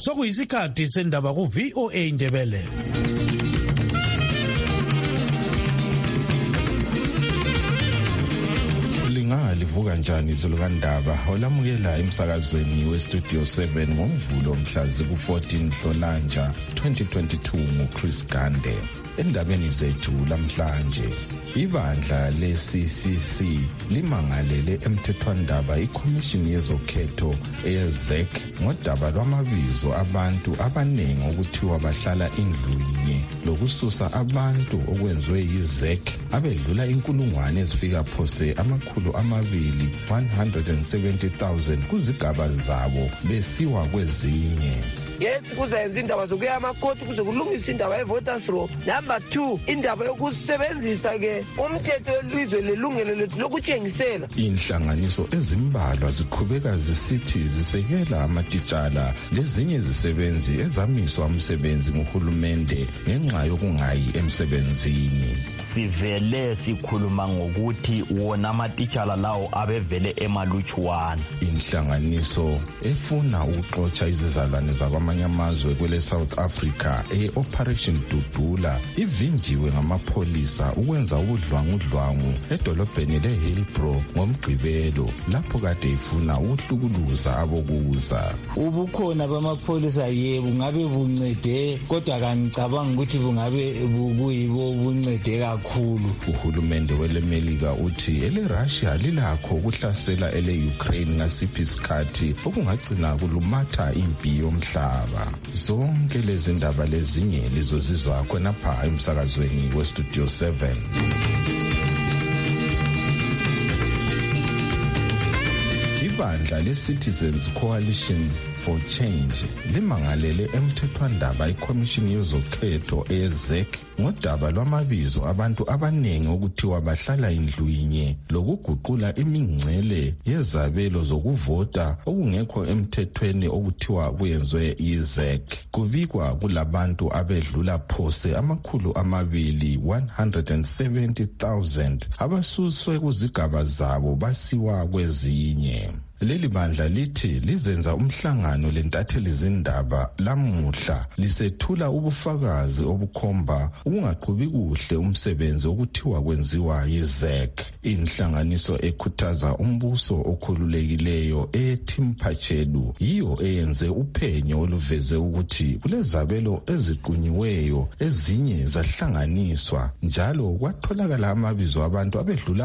sokuyisikhathi sendaba ku VOA Indebele. Livuka njani izulu kandaba olamukela emsakazweni westudio 7 ngomvulo mhla ziku-14 Nhlolanja 2022 nguChris Gande. Endabeni zethu lamhlanje, ibandla le-CCC limangalele emthethwandaba ikhomishini yezokhetho eyeZEC ngodaba lwamabizo abantu abanengi okuthiwa bahlala indlunye lokususa abantu okwenziwe yiZEC abedlula inkulungwane ezifika phose 170,000 kuzigaba zabo besiwa kwezinye. Yes, kuzayenza indaba zokuya amakhoti kuze kulungisa indaba ye-voters roll. Number 2, indaba yokusebenzisa ke umthetho welizwe lelungelo lethu lokutshengisela. Inhlanganiso ezimbalwa ziqhubeka zisithi zisekela amatitshala lezinye izisebenzi ezamiswa umsebenzi nguhulumende ngenxa yokungayi emsebenzini. Sivele sikhuluma ngokuthi wona amatitshala lawo abevele emalutshwana. Inhlanganiso efuna ukuxotsha izizalwane zabamanye amazwe kwele South Africa e-Operation Dudula ivinjiwe ngamapholisa ukwenza ubudlwangudlwangu edolobheni le-Hillbrow ngomgqibelo lapho kade ifuna ukuhlukuluza abokuza. Ubukhona bamapholisa yebo ngabe buncede kodwa kanicabanga ukuthi bungabe buyibo buncede kakhulu. Uhulumende welemelika uthi ele-Russia lilakho ukuhlasela ele-Ukraine ngasiphi isikhathi okungagcina kulumatha impi yomhlaba. Zonke lezi ndaba lezinye lizozizwa khonapha emsakazweni westudio 7. Ibandla le-Citizens Coalition for Change limangalele emthethwandaba ikhomishini yezokhetho eyeZEC ngodaba lwamabizo abantu abanengi okuthiwa bahlala indlwinye lokuguqula imingcele yezabelo zokuvota okungekho emthethweni okuthiwa kuyenzwe yiZEC. Kubikwa kulabantu abedlula phose 170,000 abasuswe kuzigaba zabo basiwa kwezinye. Leli bandla lithi lizenza umhlangano lentatheli zindaba lamuhla lisethula ubufakazi obukhomba ukungaqhubi kuhle umsebenzi okuthiwa kwenziwa yiZEC. Inhlanganiso ekhuthaza umbuso okhululekileyo eTimpachelu yiyo eyenze uphenyo oluveze ukuthi kulezabelo eziqunyiweyo ezinye zahlanganiswa njalo kwatholakala amabizo abantu abedlula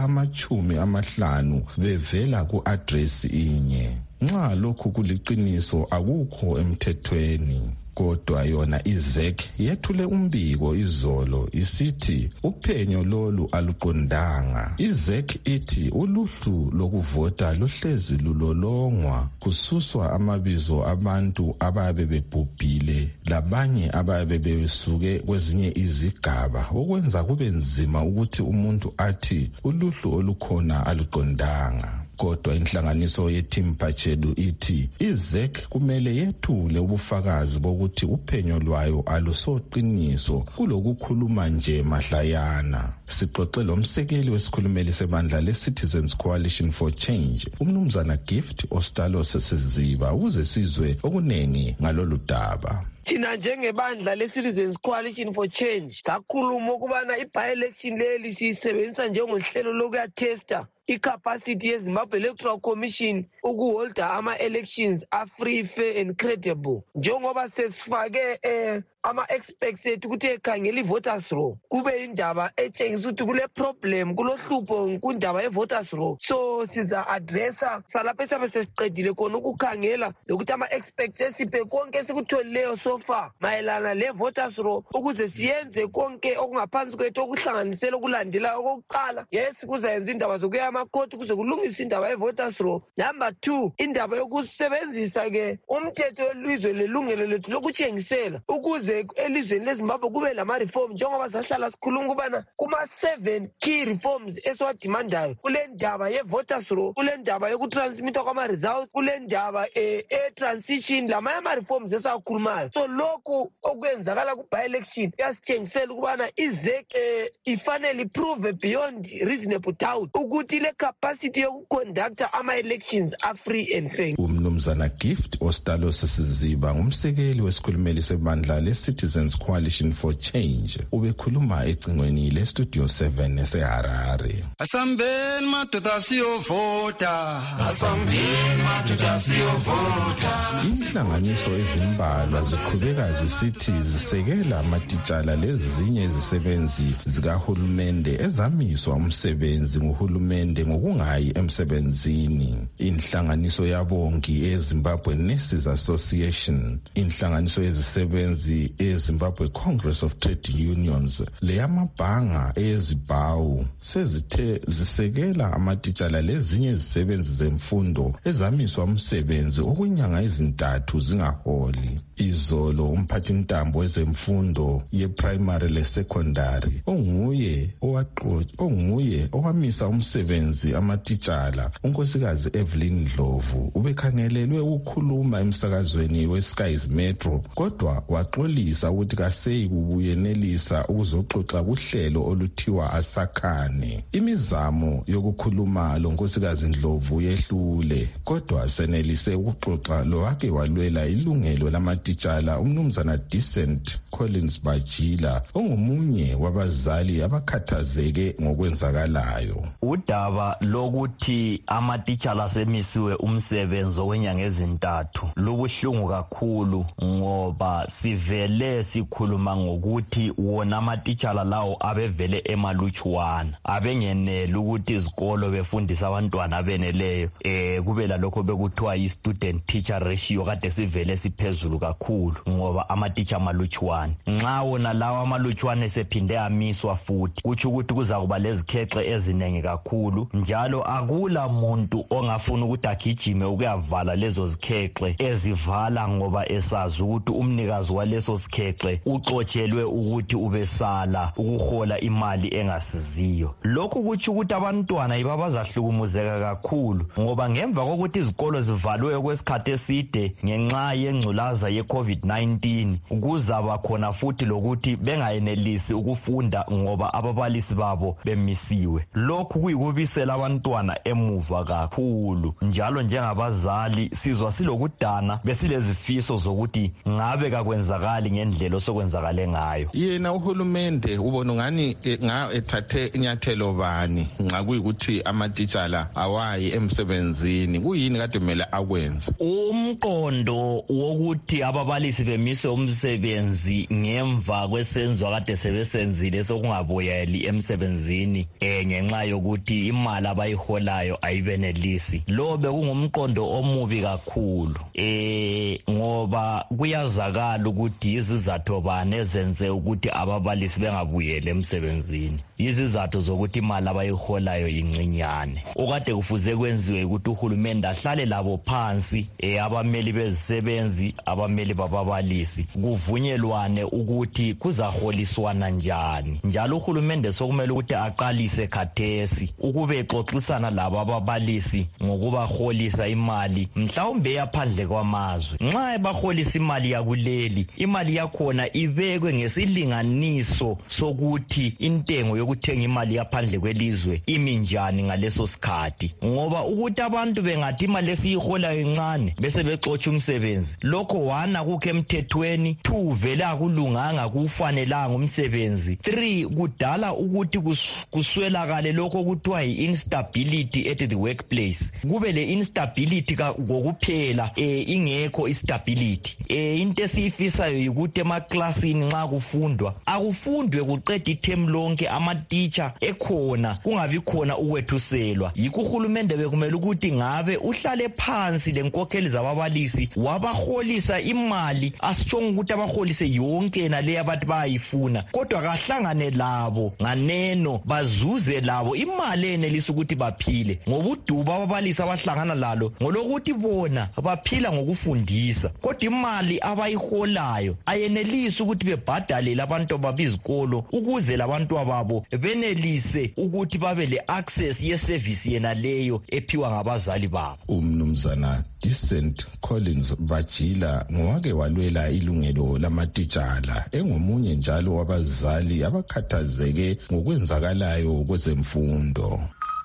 50 bevela ku-address inye. Nxa lokhu kuliqiniso akukho emthethweni. Kodwa yona iZEC yethule umbiko izolo isithi uphenyo lolu aluqondanga. iZEC ithi uluhlu lokuvota luhlezi lulolongwa kususwa amabizo abantu ababe bebhubhile labanye ababe besuke kwezinye izigaba okwenza kube nzima ukuthi umuntu athi uluhlu olukhona aluqondanga. Kodwa inhlanganiso yeTimpachelu ithi iZEC kumele yethule ubufakazi bokuthi uphenyo lwayo alusoqiniso kulokukhuluma nje mahlayana. Sixoxe lomsekeli wesikhulumeli sebandla le-Citizens Coalition for Change, umnumzana Gift Ostalos Siziba, ukuze sizwe okunengi ngalolu daba. Thina njengebandla le-Citizens Coalition for Change sakhuluma ukubana i-by-election leli siyisebenzisa njengohlelo lokuyathesta i-capacity yeZimbabwe Electoral Commission ukuholda ama-elections a-free, fair and credible. Njengoba sesifake ama-experts ethu ukuthi ekhangela i-voters roll kube indaba etshengisa ukuthi kule problem kulohlupho kundaba ye-voters roll. So siza-addressa salapho esabe sesiqedile khona ukukhangela lokuthi ama-experts esiphe konke esikutholileyo so far mayelana le-voters roll ukuze siyenze konke okungaphansi kwethu okuhlanganisela okulandelayo. Okokuqala, yes, kuzayenza indaba zokuya amakhoti kuze kulungisa indaba ye-voters roll. Number 2, indaba yokusebenzisa ke umthetho welizwe lelungelo lethu lokutshengisela ukuze elizweni leZimbabwe kube lama-reform njengoba sahlala sikhuluma ukubana kuma ama-7 key reforms esiwadimandayo kule ndaba ye-voters law, kule ndaba yokutransmitha kwama-results, kule ndaba e-transition, lamanye ama-reforms esakhulumayo. So lokhu okwenzakala ku-by-election kuyasitshengisela ukubana i-ZEC ifanele iprove beyond reasonable doubt ukuthi le capacity yokuconducta ama-elections are-free and fair. Umnumzana Gift Ostalo Sisiziba ngumsekeli wesikhulumeli sebandla le-Citizens Coalition for Change ubekhuluma ecingweni le-Studio 7 eseHarare. Asambeni madoda siyovota, asambeni madoda siyovota. Inhlanganiso ezimbalwa ziqhubeka zisithi zisekela amatitshala lezinye izisebenzi zikahulumende ezamiswa umsebenzi nguhulumende ngokungayi emsebenzini. Inhlanganiso yabongi eZimbabwe Nurses Association, inhlanganiso yezisebenzi eZimbabwe Congress of Trade Unions leyamabhanga eZimbabwe sezithe zisekela amatitshala lezinye izisebenzi zemfundo ezamiswa umsebenzi okwenyanga ezintathu zingaholi. Izolo umphathintambo wezemfundo ye-primary le-secondary onguye owamisa umsebenzi amatitshala unkosikazi Evelyn Ndlovu ubekhangelelwe ukukhuluma emsakazweni weSky's Metro kodwa waxolisa ukuthi kaseyi kubuyenelisa ukuzoxoxa kuhlelo oluthiwa Asakhane. Imizamo yokukhuluma lonkosikazi Ndlovu yehlule kodwa senelise ukuxoxa lowake walwela ilungelo lamatitshala umnumzana Decent Collins Bajila ongumunye wabazali abakhathazeke ngokwenzakalayo. Udaba lokuthi amatitshala semisiwe umsebenzi okwenyanga ezintathu lubuhlungu kakhulu ngoba sivele sikhuluma ngokuthi wona amatitshala lawo abevele emalutshwana abengenele ukuthi izikolo befundisa abantwana abeneleyo kube lalokho bekuthiwa i-student teacher ratio kade sivele siphezulu kakhulu ngoba amatitsha amalutshwana. Nxa wona lawo amalutshwana sephinde amiswa futhi kutsho ukuthi kuza kuba lezikhexe eziningi kakhulu njalo akula muntu ongafuna ukuthi agijime ukuyavala lezo zikhexe ezivala ngoba esazi ukuthi umnikazi waleso sikhexe uxotshelwe ukuthi ubesala ukuhola imali engasiziyo. Lokhu kutsho ukuthi abantwana ibabazahlukumuzeka kakhulu ngoba ngemva kokuthi izikolo zivalwe kwesikhathi eside ngenxa yengculaza ye-COVID-19 kuzaba khona futhi lokuthi bengayenelisi ukufunda ngoba ababalisi babo bemisiwe. Lokhu kuyikubisela abantwana emuva kakhulu njalo njengabazali sizwa silokudana besilezifiso zokuthi ngabe kakwenzakali ngendlela osokwenzakale ngayo. Yena uhulumende ubona ngani ethathe inyathelo bani nxa kuyikuthi amatitshala awayi emsebenzini kuyini kade kumele akwenze? Umqondo wokuthi ababalisi bemise umsebenzi ngemva kwesenzo kade sebesenzile sokungabuyeli emsebenzini ngenxa yokuthi imali abayiholayo ayibenelisi. Lo bekungumqondo omubi kakhulu ngoba kuyazakala ukuthi izizathu bani ezenze ukuthi ababalisi bengabuyeli emsebenzini. Izizathu zokuthi imali abayiholayo incinyane. Okade kufuze kwenziwe ukuthi uhulumende ahlale labo phansi abameli bezisebenzi abameli bababalisi kuvunyelwane ukuthi kuzaholiswana njani. Njalo uhulumende sokumele ukuthi aqalise khathesi ukube exoxisana labo ababalisi ngokubaholisa imali mhlawumbe yaphandle kwamazwe. Nxa ebaholisa imali yakuleli imali yakhona ibekwe ngesilinganiso sokuthi intengo yokuthenga imali yaphandle kwelizwe imi njani ngaleso sikhathi ngoba ukuthi abantu bengathi imali esiyiholayo incane bese bexotsha umsebenzi lokho wana kukho emthethweni 2 vele akulunganga kufanelanga umsebenzi 3 kudala ukuthi kuswelakale lokho kuthiwa i-instability at the workplace kube le instability ngokuphela ingekho istability. Into esiyifisayo ukuthi emaklasini nxa kufundwa akufundwe kuqeda ithemu lonke amatitsha ekhona kungabi khona ukwethuselwa. Yikho uhulumende bekumele ukuthi ngabe uhlale phansi lenkokheli zababalisi wabaholisa imali asitshonga ukuthi abaholise yonke nale abantu bayifuna, kodwa kahlangane labo nganeno bazuze labo imali enelisa ukuthi baphile. Ngoba uduba ababalisi abahlangana lalo ngolokuthi bona baphila ngokufundisa, kodwa imali abayiholayo ayenelisa ukuthi bebhadalele abantu babizikolo ukuze labantu ababo benelise ukuthi babe le access ye service yena leyo ephiwa ngabazali babo. Umnumzana Decent Collins Bajila ngowake walwela ilungelo lamatitshala, engomunye njalo wabazali abakhathazeke ngokwenzakalayo kwezemfundo.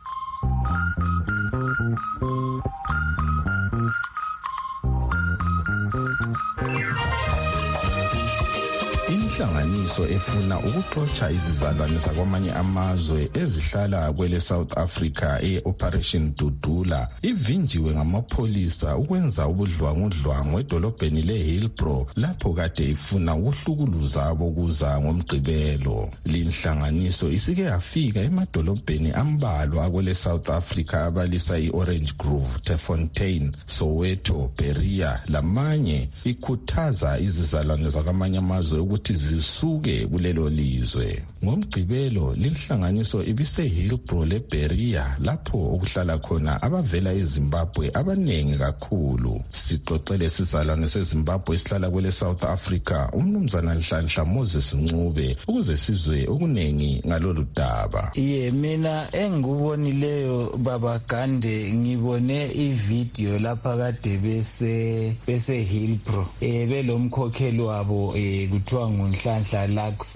Inhlanganiso efuna ukuxotsha izizalwane zakwamanye amazwe ezihlala kwele South Africa Operation Dudula ivinjiwe ngamapholisa ukwenza ubudlwangudlwangu edolobheni leHillbrow lapho kade ifuna ukuhlukuluza abokuza ngoMgqibelo. Linhlanganiso isike yafika emadolobheni ambalwa kwele South Africa abalisa iOrange Grove, Tefontein, Soweto, Beria lamanye, ikhuthaza izizalwane zakwamanye amazwe ukuthi zisuke kulelo lizwe. NgoMgqibelo linhlanganiso ibiseHillbrow leBeria lapho okuhlala khona abavela eZimbabwe abanengi kakhulu. Sixoxele isizalwane seZimbabwe esihlala kwele South Africa umnumzana Nhlanhla Moses Ncube ukuze sizwe okunengi ngalolu daba. Mina engikubonileyo baba Gande, ngibone ivideo lapha kade bese Hillbrow belomkhokheli wabo kuthiwa nguNhlanhla Lux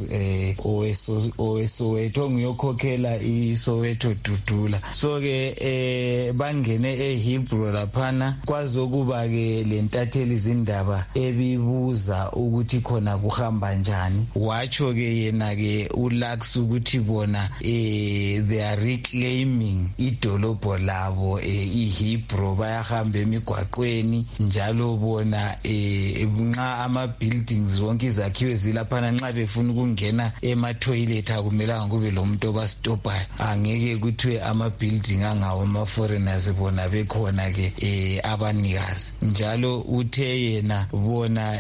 oweSoweto ngiyokhokhela iSoweto Dudula. So ke bangene eHillbrow laphana kwazokuba ke lentatheli izindaba ebibuza ukuthi khona kuhamba njani. Watsho ke yena ke uLux ukuthi bona they are reclaiming idolobho labo iHillbrow, bayahamba emigwaqweni njalo bona nxa ama buildings wonke izakhiwe zilaphana nxa befuna ukungena ema-toilet akumelanga kube lomuntu obastopayo. Angeke kuthiwe ama-building angawo ama-foreigners bona bekhona ke abanikazi. Njalo uthe yena bona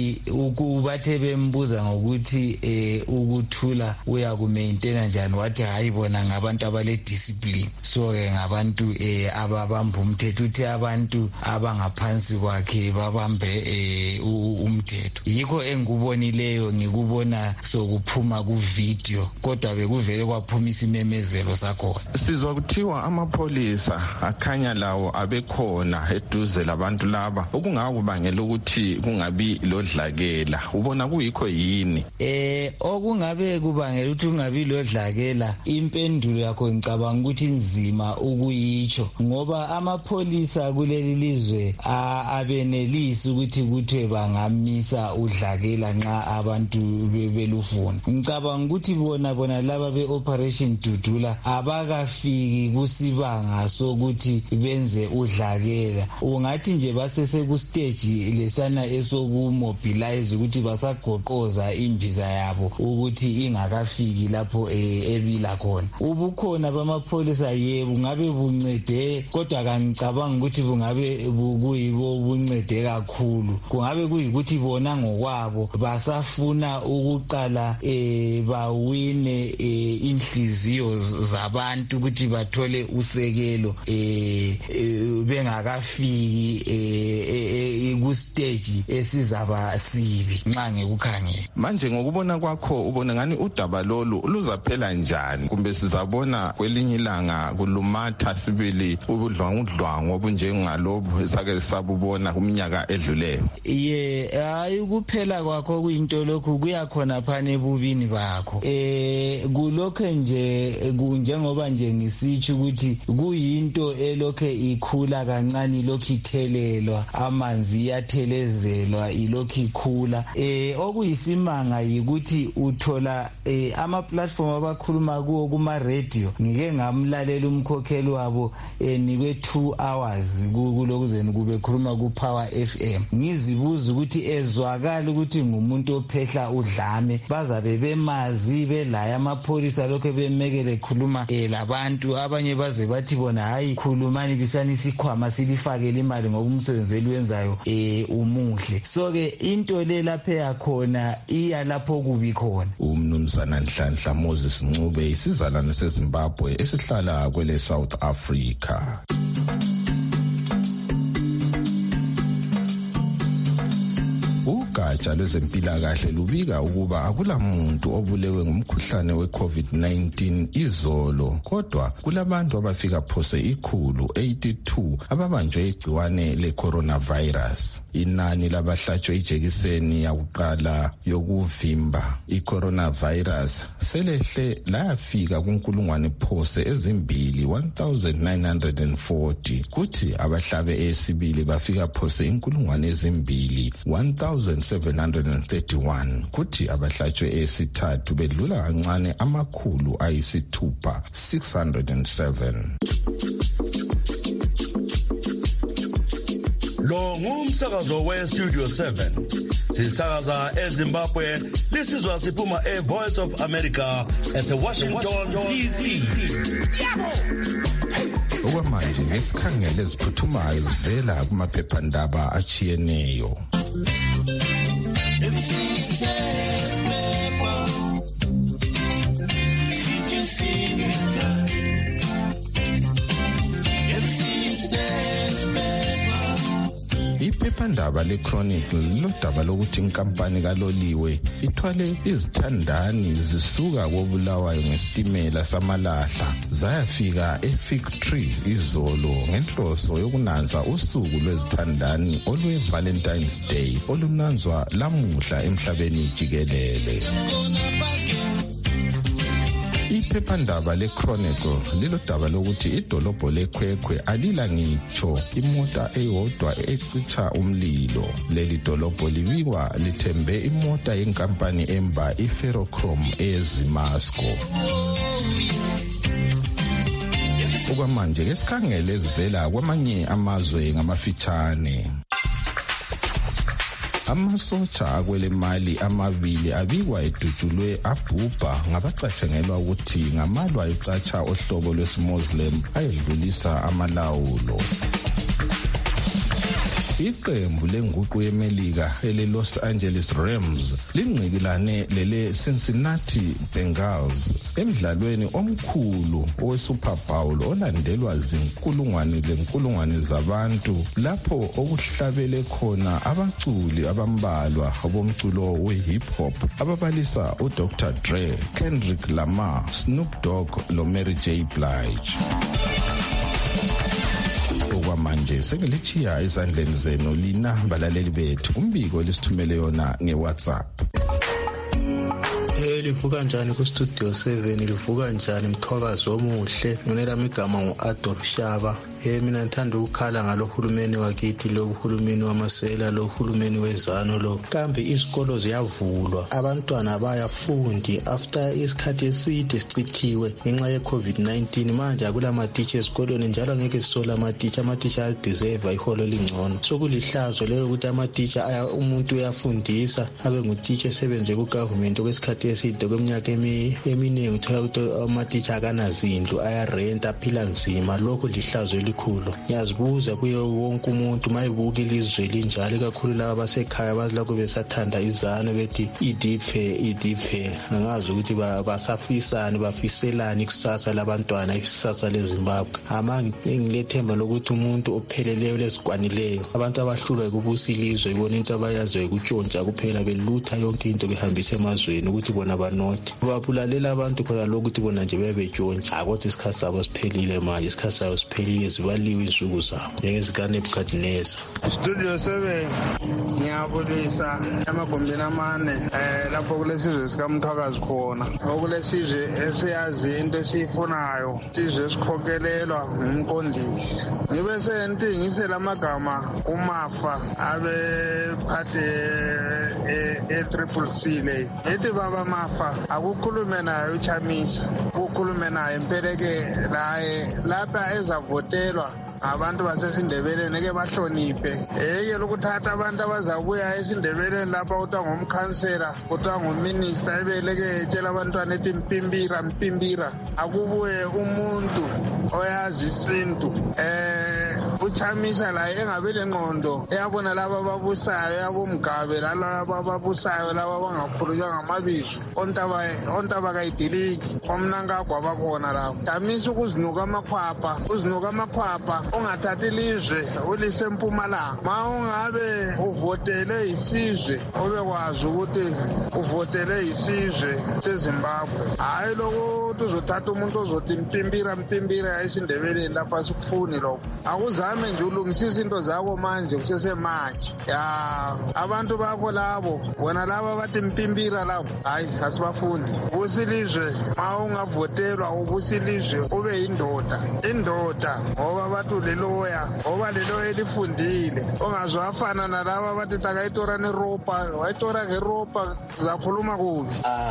bathe bembuza ngokuthi ukuthula uyakumaintaina njani, wathi hayi bona ngabantu abale discipline, so ke ngabantu ababamba umthetho. Uthi abantu abangaphansi kwakhe babambe umthetho. Yikho engikubonileyo ngikubona sokuphuma kuvideo, kodwa bekuvele kwaphuma isimemezelo sakhona. Sizwa kuthiwa amapholisa akhanya lawo abekhona eduze labantu laba okungakubangela ukuthi kungabi lodlakela. Ubona kuyikho yini? Okungabe kubangela ukuthi kungabi lodlakela, impendulo yakho ngicabanga ukuthi nzima ukuyitsho, ngoba amapholisa kuleli lizwe abenelisi ukuthi kuthiwe bangamisa udlakela nxa abantu belufuna. Ngicabanga ukuthi bona laba beOperation Dudula abakafiki kusibanga sokuthi benze udlakela. Ungathi nje basese ku stage lesana esokumobilize ukuthi basagoqoza imbiza yabo ukuthi ingakafiki lapho ebila khona. Ubukhona bamapholisa yebo ngabe buncede, kodwa kangicabanga ukuthi bungabe kuyibo buncede kakhulu. Kungabe kuyikuthi bona ngokwabo basafuna ukuqala bawine inhliziyo zabantu ukuthi bathole usekelo bengakafiki ku stage esizaba sibi nxa ngikukhangela. Manje ngokubona kwakho ubona ngani udaba lolu luzaphela njani, kumbe sizabona kwelinye ilanga kulumatha sibili ubudlwangudlwangu obunjengalobu esake sabubona kuminyaka edluleyo? Hayi kuphela kwakho kuyinto lokhu kuyakhona phana ebubini bakho. Kulokho nje kunjengoba nje ngisitsho ukuthi kuyinto elokhe ikhula kancane, lokho ithelelwa, amanzi yathelezelwa ilokho ikhula. Okuyisimanga yikuthi uthola ama platform abakhuluma kuwo kuma radio. Ngike ngamlalela umkhokheli wabo nikwe 2 hours kulokuzeni kube khuluma ku Power Power FM ngizibuza ukuthi ezwakala ukuthi ngumuntu ophehla udlame bazabe bemazi belaye amapholisa lokho bemekele khuluma labantu abanye baze bathi bona hayi khulumani bisani isikhwama silifakele imali ngoba umsebenzi eliwenzayo umuhle. So ke into le lapha yakhona iya lapho kubi khona. Umnumzana Nhlanhla Moses Ncube isizalwane seZimbabwe esihlala kwele South Africa. Ugatsha lwezempilakahle lubika ukuba akulamuntu obulewe ngumkhuhlane we-COVID-19 izolo, kodwa kulabantu abafika phose 182 ababanjwe igciwane le-coronavirus. Inani labahlatshwe ijekiseni yakuqala yokuvimba i-coronavirus selehle layafika kunkulungwane phose ezimbili 1940, kuthi abahlabe esibili bafika phose inkulungwane ezimbili 1731, kuthi abahlatshwe esithathu bedlula kancane amakhulu ayisithupha 607. Lo ngumsakazo we-Studio 7. Sisakaza eZimbabwe, lisizwa siphuma e-Voice of America ese-Washington, D.C. Okwamanje ngesikhangele eziphuthumayo zivela kumaphephandaba achiyeneyo. Iphephandaba le-Chronicle lilodaba lokuthi inkampani kaloliwe ithwale izithandani zisuka koBulawayo ngesitimela samalahla zayafika eFig Tree izolo ngenhloso yokunanza usuku lwezithandani olwe-Valentine's Day olunanzwa lamuhla emhlabeni jikelele. Iphephandaba le-Chronicle lilodaba lokuthi idolobho leKwekwe alila ngitsho imota eyodwa ecitsha umlilo. Leli dolobho libikwa lithembe imota yenkampani emba iFerrochrome eZimasco. Okwamanje ngesikhangele ezivela kwamanye amazwe ngamafitshane. Amasotsha akwele Mali amabili abikwa edutshulwe abhubha ngabacatshengelwa ukuthi ngamalwa ecatsha ohlobo lwesimuslim ayedlulisa amalawulo. Iqembu lenguqu yeMelika ele-Los Angeles Rams lingqikilane lele Cincinnati Bengals emdlalweni omkhulu owe-Super Bowl olandelwa zinkulungwane zabantu lapho okuhlabele khona abaculi abambalwa bomculo we-hip hop ababalisa uDr Dre, Kendrick Lamar, Snoop Dogg loMary J. Blige. Okwamanje sengilethiya ezandleni zenu lina balaleli bethu umbiko lisithumele yona ngeWhatsApp. Livuka njani ku-Studio 7, livuka njani Mthwakazi omuhle, ngonelami igama ngu-Adolf Shaba. Mina ngithanda ukukhala ngalo hulumeni wakithi, lo hulumeni wamasela, lo hulumeni wezano lo. Kambe izikolo ziyavulwa, abantwana bayafundi after isikhathi eside sichithiwe ngenxa ye-COVID-19. Manje akula matitsha ezikolweni njalo ngeke sisole amatitsha ayadeserve iholo lingcono. Sokulihlazo lelo ukuthi amatitsha umuntu uyafundisa abe ngutitsha esebenze ku-government okwesikhathi eside kweminyaka eminingi, uthola ukuthi amatitsha akanazindlu, ayarenta, aphila nzima. Lokho lihlazo elikhulu. Ngiyazibuza kuyo wonke umuntu mayibuka ilizwe linjalo, kakhulu laba basekhaya bazilakho besathanda izano bethi idiphe. Angazi ukuthi basafisani bafiselani ikusasa labantwana, ikusasa leZimbabwe. Ngilethemba lokuthi umuntu opheleleyo lesikwanileyo, abantu abahlulwa ukubusa ilizwe ibona into abayaziyo ukutshontsha kuphela, belutha yonke into behambisa emazweni ukuthi bona banothe. Babulalela abantu khona lokuthi bona nje bebetshontsha. Kodwa isikhathi sabo siphelile manje, isikhathi sabo siphelile, zivaliwe insuku zabo njengezikanebukadineza. Studio 7 ngiyabulisa emagumbini amane lapho kulesizwe sikaMthwakazi khona, okulesizwe esiyazi into esiyifunayo, isizwe esikhokelelwa ngumqondisi. Ngibe sentingisela amagama kumafa abephathe e-Triple-C le ethi baba Mafa akukhulume naye uChamisa, ukukhulume naye Mpeleke naye lapha ezavotelwa ngabantu basesindebeleni ke bahloniphe yeke lokuthatha abantu abazabuya esindebeleni lapha kuthiwa ngumkhansela kuthiwa nguminister ebeleke etshela abantwana ethi mpimbira akubuye umuntu oyazi isintu uchamisa la engabe lengqondo eyabona laba ababusayo yabomgabe lalaba ababusayo laba abangakhulunywa ngamabizo ontaba kayidiliki omnankagwa bakhona lapho chamisa ukuzinuka amakhwapha ungathathi ilizwe ulisempumalanga ma ungabe uvotele isizwe ubekwazi ukuthi uvotele isizwe seZimbabwe hayi lokuthi uzothatha umuntu ozothi mpimbira esindebeleni lapha sikufuni lokho akuzame nje ulungisisa into zakho manje kusesemanje abantu bakho labo wena laba bathi mpimbira labo hayi asibafuni ubusilizwe ma ungavotelwa ubusilizwe ube indoda ngoba bathi uleloya ngoba leloya elifundile ongazwafana nalaba bathi takayitora neropa wayitora ngeropa zakhuluma kubi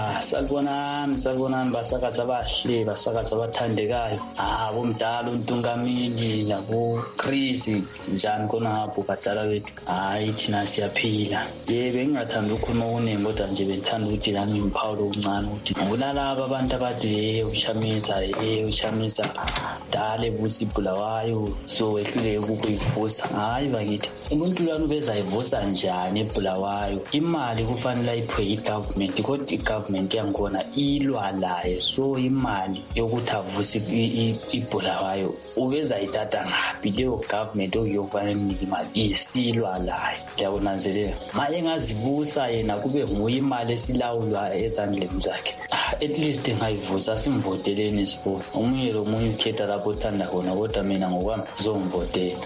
salibonani basakazi abahle basakazi abathandekayo bomdala untungamili nabo Chris njani khonapho badala bethu hayi thina siyaphila bengingathanda ukukhuluma okuningi kodwa nje bengithanda ukuthi lami ngimphawule okuncane ukuthi ngunalaba abantu abathi ushamisa dale busibulawayo so wehluleke ukuyivusa hayi bakithi umuntu lwana ubezayivusa njani ebulawayo imali kufanele ayiphiwe i-government kodwa i-government yangikhona ilwa laye so imali yokuthi avuse ibulawayo ubezayithatha ngaphi leyo government okuyokufanele imnike imali isilwa laye ngiyabonanzelela ma engazivusa yena kube nguye imali esilawulwa ezandleni zakhe at least ngayivusa simvoteleni sipho omunye lomunye ukhetha lapho othanda khona kodwa mina ngokwami zongivotela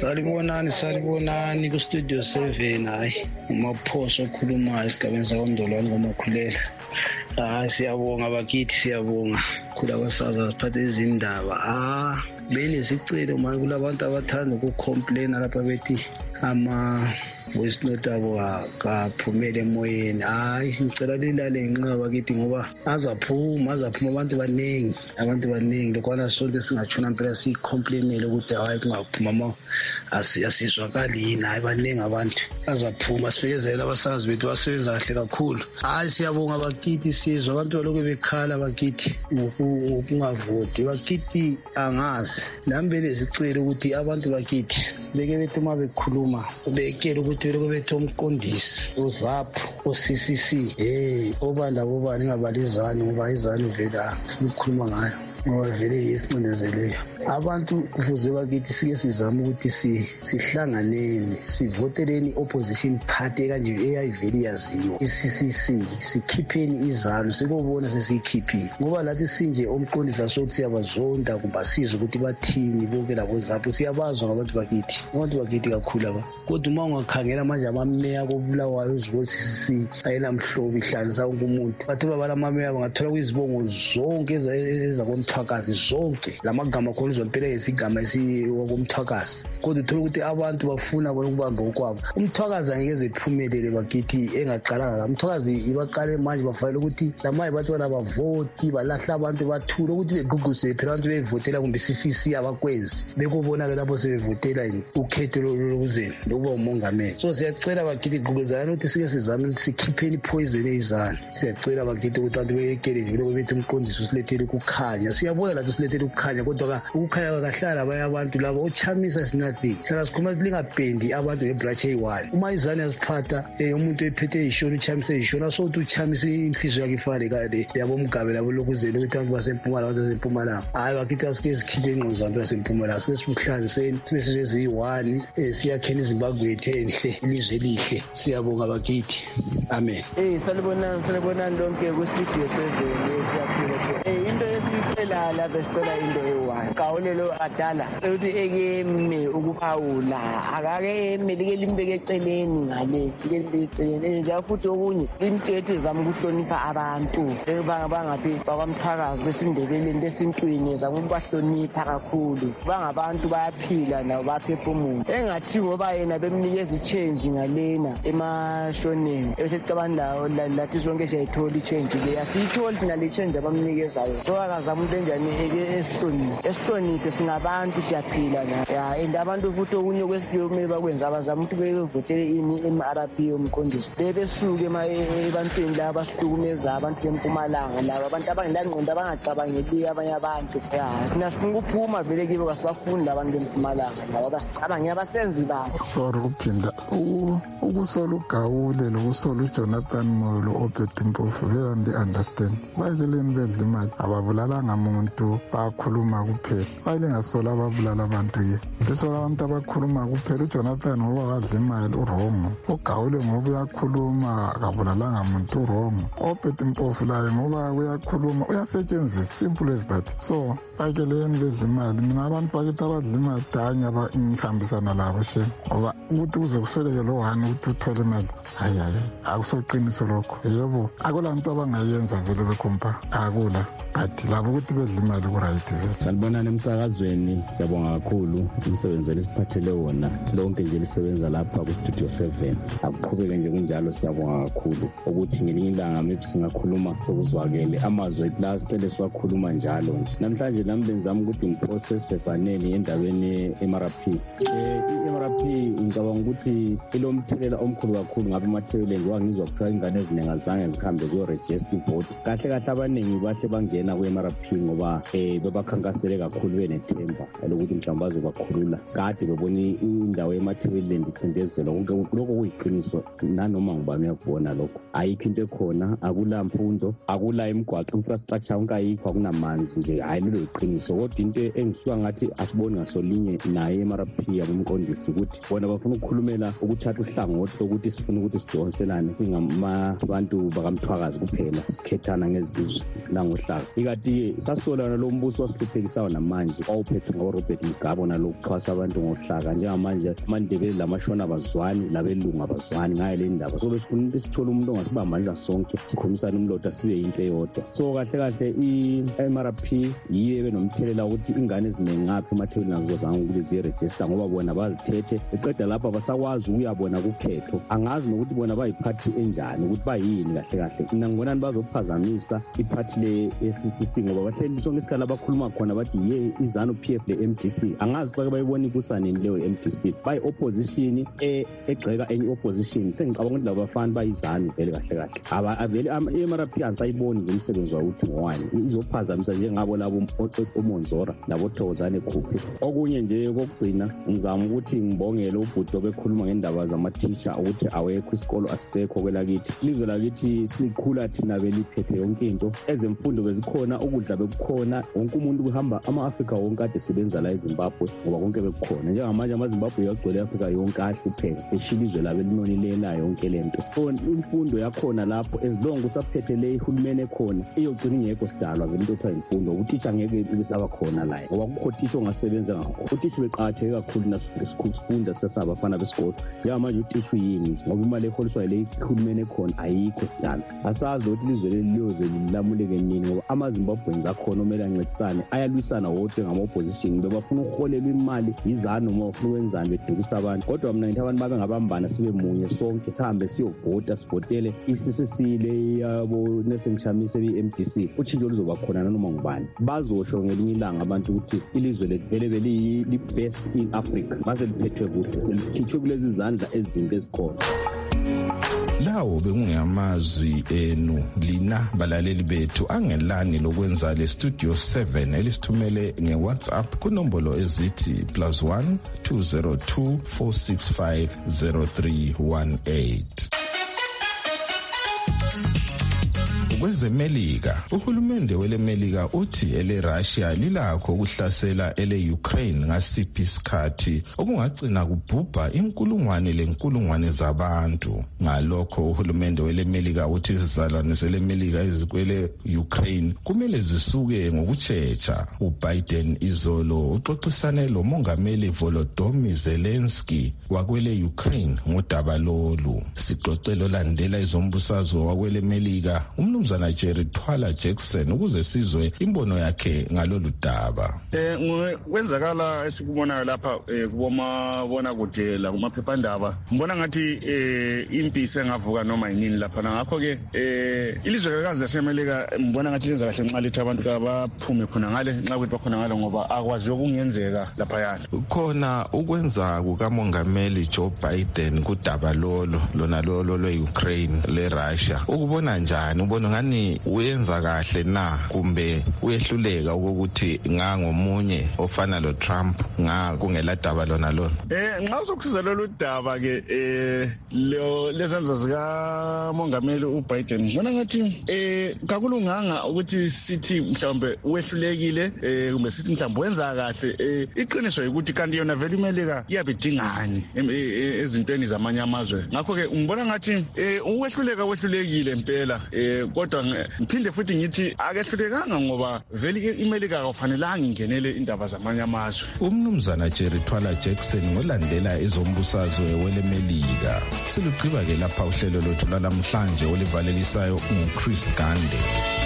salibonani ku-studio 7 hayi umaphoso okhulumayo esigabeni sakondolwane ngomakhulela siyabonga bakithi siyabonga khula abasaza siphathe izindaba benesicelo manje kulabantu abathanda ukucomplaina lapha bethi voice note abo kaphumele emoyeni ngicela lilale nginqaba kithi ngoba azaphuma abantu baningi lokwana sonke singatshona impela siyicomplainele ukuthi hayi kungaphuma asizwakali yini hayi baningi abantu azaphuma sibekezela abasakazi bethu basebenza kahle kakhulu siyabonga bakithi sizwe abantu balokhu bekhala bakithi ngokungavoti bakithi angazi nami belezicelo ukuthi abantu bakithi beke bethi uma bekhuluma bekele ukuthi belokhu bethe umqondisi uzapho o-CCC obanda ngingabalizani ngoba izani uvela ukukhuluma ngayo ngoba vele yesicinezeleyo abantu kufuze bakithi sike sizame ukuthi sihlanganeni sivoteleni opposition party kanje eyayivele yaziwa i-CCC sikhipheni izalo sikubona sesiyikhiphile ngoba lathi sinje omqondisi asokuthi siyabazonda kumbe sizwe ukuthi bathini bonke labo zapho siyabazwa ngabantu bakithi kakhulu aba kodwa uma ungakhangela manje amameya kobulawayo uzibona CCC ayenamhlobo ihlanisa wonke umuntu bathi babala amameya bangathola kwizibongo zonke ezakomthwakazi zonke lamagama khona izompela yesigama esiwakomthwakazi kodwa uthola ukuthi abantu bafuna ukubamba okwabo umthwakazi angeke ephumelele bakithi engaqalanga umthwakazi ibaqale manje bafanele ukuthi lamaye bathi bana bavoti balahla abantu bathule ukuthi beguguse phela abantu bevotela kumbe CCC abakwenzi bekubona ke lapho sebevotela ukhetho lokuzeni lokuba umongameli so siyacela bakithi gqugquzana ukuthi sike sizame ukuthi sikhipheni poison ezani siyacela bakithi ukuthi abantu bekele vele bethi umqondisi usilethele ukukhanya siyabona lathi usilethele ukukhanya kodwa ukukhanya kahlala abanye abantu labo ochamisa sinathi hlala sikhuluma lingapendi abantu ngebranch eyi-1 uma izani yaziphatha umuntu ephethe ishona uchamise ishona so ukuthi uchamise inhliziyo yakhe ifane kade yabomgabe labo lokuzeni ukuthi abantu basempumalanga abantu basempumalanga hayi bakithi asike sikhiphe ingqondo zabantu basempumalanga sike sibuhlanziseni sibe seziyi-1 siyakheni izimbabwe yethu enhle ilizwe elihle siyabonga bakithi amen salibonani lonke ku-studio 7 siyaphila into esiyicela lapha sicela into eyi-1 kawulelo adala ukuthi ekeme ukuphawula akakeme like limbeke eceleni ngale like limbeke eceleni njalo futhi okunye limthethe zama ukuhlonipha abantu bangaphi bakwamthakazi besindebeleni besintwini zama ukubahlonipha kakhulu bangabantu bayaphila nabo baphefumula engathi ngoba yena bemnikeza i-change ngalena emashoneni esecabani lawo lathi sonke siyayithola i-change le asiyitholi thina le change abamnikezayo so akazama siphile njani esihloniphe singabantu siyaphila na and abantu futhi okunye kwesiphiwo kumele bakwenza abazama ukuthi bevotele ini MRP yomqondisi besuke ebantwini laba abahlukumeza abantu bempumalanga laba abantu abangelangqondo abangacabangeli abanye abantu thina sifuna ukuphuma vele kibo kasibafuni abantu bempumalanga laba basicabangela abasenzi babo. Sorry kuphinda ukusola uGawule lokusola uJonathan Moyo Obed Mpofu vele understand bayikeleni bedla imali ababulalanga muntu bakhuluma kuphela bayile ngasola ababulala abantu ye ndisola abantu abakhuluma kuphela uJonathan ngoba wadla imali urongo uGawule ngoba uyakhuluma akabulalanga muntu urongo Obed Mpofu laye ngoba uyakhuluma uyasetshenziswa simple as that. So bayikeleni bedla imali mina abantu bakithi abadla imali danya ngihambisana labo she ngoba ukuthi uze kusweleke lo wani ukuthi uthole imali hayi akusoqiniso lokho yebo akulanto abangayenza vele bekhompa akula but labo ukuthi bedla imali ku-right vele. Salibonani emsakazweni, siyabonga kakhulu umsebenzi lisiphathele wona lonke nje lisebenza lapha ku-Studio 7 akuqhubeke nje kunjalo siyabonga kakhulu ukuthi ngelinye ilanga maybe singakhuluma sokuzwakele amazwi la sihlele siwakhuluma njalo nje. Namhlanje nami benzama ukuthi ngiprocess befanele endabeni MRP. MRP ngicabanga ukuthi ilomthelela omkhulu kakhulu ngabe amathebeleni ngoba ngizwa kuthiwa ingane eziningi azange zihambe ziyo-register vote. Kahle abaningi bahle bangena kwi-MRP ngoba bebakhankasele kakhulu benethemba lokuthi mhlawumbe bazobakhulula kade bebona indawo emathebeleni icindezela lokho kuyiqiniso nanoma ngubani uyakubona lokho. Ayikho into ekhona, akula mfundo, akula imigwaqo, infrastructure onke ayikho, akunamanzi nje, hayi lelo iqiniso. Kodwa into engisuka ngathi asiboni ngasolinye naye MRP yabumqondisi ukuthi bona bafuna ukukhulumela ukuthatha uhlangothi lokuthi sifuna ukuthi sidonselane singamabantu bakamthwakazi kuphela sikhethana ngezizwe nangohlaka. Ikati sasolana lo mbuso wasihluphekisa namanje awuphethwe ngoRobert Mugabe nalokuxhasa abantu ngohlaka njengamanje amandebele lamashona abazwani labelungu abazwani ngaye le ndaba. So besifuna ukuthi sithole umuntu ongasibambandla sonke sikhomisana umlotha sibe into eyodwa. So kahle i-MRP yiyo benomthelela ukuthi ingane eziningi ngapha emathebelini azibozanga ukuthi ziregister ngoba bona bazithethe eqeda lapha basakwazi ukuyabona kukhetho. Angazi nokuthi bona bayiphathi enjani ukuthi bayini kahle mina ngibonani bazophazamisa iphathi le-SCC ngoba bahleli sonke isikhala abakhuluma khona bathi ye izanu PF le-MDC. Angazi xa bayibona ikusaneni leyo MDC bayi-opposition egxeka enye opposition. Sengicabanga ukuthi labo bafana bayizanu vele kahle avele i-MRP ansayiboni ngomsebenzi wawuthi ngowani izophazamisa njengabo labo uMonzora labo Thokozane Khuphe. Okunye nje kokugcina ngizama ukuthi ngibongele ubhuti obekhuluma ngendaba zama-teacher ukuthi awekho isikolo asisekho kwelakithi. Ilizwe lakithi sikhula thina beliphethe yonke into, ezemfundo bezikhona, ukudla bekukhona, wonke umuntu kuhamba ama-Afrika wonke ade sebenza la eZimbabwe ngoba konke bekukhona. Njengamanje amaZimbabwe yagcwele i-Afrika yonke ahlupheka eshiya ilizwe labo elinonilelayo yonke lento. So imfundo yakhona lapho ezilongo usaphethe le ihulumeni ekhona iyogcina ingekho sidalwa vele into othiwa imfundo. Uthisha ngeke ibisaba khona la ngoba kukho thisha ongasebenza ngakho. Uthisha beqakatheke kakhulu nasifunda sesabafana besikolo. Njengamanje uthisha uyini ngoba imali eholiswa le ihulumeni ekhona ayikho sidalwa. Asazi ukuthi ilizwe leli liyoze lilamuleke nini ngoba amaZimbabweans akhona omele ancedisane ayalwisana wonke ngama-opposition bebafuna ukuholelwa imali yizanu noma bafuna ukwenzani bedukisa abantu. Kodwa mina ngithi abantu babe ngabambana sibe munye sonke sihambe siyovota sivotele i-CCC le yabo nesengishamise i-MDC. Utshintsho luzoba khona nanoma ngubani. Bazosho ngelinye ilanga abantu ukuthi ilizwe lethu vele beli-best in Africa mase liphethwe kuhle selikhitshwe kulezi zandla ezinto ezikhona. Lawo bekungamazwi enu lina balaleli bethu angelani lokwenza le Studio 7 elisithumele ngeWhatsApp kunombolo ezithi +1 202 465 0318. Kwezemelika, uhulumende welemelika uthi ele-Russia lilakho ukuhlasela ele-Ukraine ngasiphi isikhathi okungagcina kubhubha inkulungwane zabantu. Ngalokho uhulumende welemelika uthi izizalwane zelemelika ezikwele Ukraine kumele zisuke ngokutshetsha. uBiden izolo uxoxisane lomongameli Volodymyr Zelensky wakwele Ukraine ngodaba lolu. Sixoxelo landela izombusazwe wakwele Melika umlungu umnumzana Jerry Twala Jackson ukuze sizwe imbono yakhe ngalolu daba. Kwenzakala esikubonayo lapha kubomabona kude la kumaphephandaba ngibona ngathi impi sengavuka noma yini lapha ngakho ke ilizwekazi lasemelika ngibona ngathi lenza kahle nxa lithi abantu abaphume khona ngale nxa kuthi bakhona ngale ngoba akwazi ukungenzeka lapha yana khona ukwenza kukamongameli Joe Biden kudaba lona lwe-Ukraine le-Russia ukubona njani ubona ngani uyenza kahle na kumbe uyehluleka ukuthi ngomunye ofana lo Trump kungela daba lona nxa sokusiza lolu daba ke lezenza zika mongameli uBiden ngibona ngathi kakulunganga ukuthi sithi mhlawumbe wehlulekile kumbe sithi mhlawumbe wenza kahle iqiniso ukuthi kanti yona vele imelika iyabidingani ezintweni zamanye amazwe ngakho ke ngibona ngathi wehlulekile impela kodwa ngiphinde futhi ngithi akehlulekanga ngoba vele imelika akufanelanga ingenele indaba zamanye amazwe. Umnumzana Jerry Twala Jackson ngolandela ezombusazwe welemelika silugqiba ke lapha uhlelo lothu namhlanje olivalelisayo uChris Gande.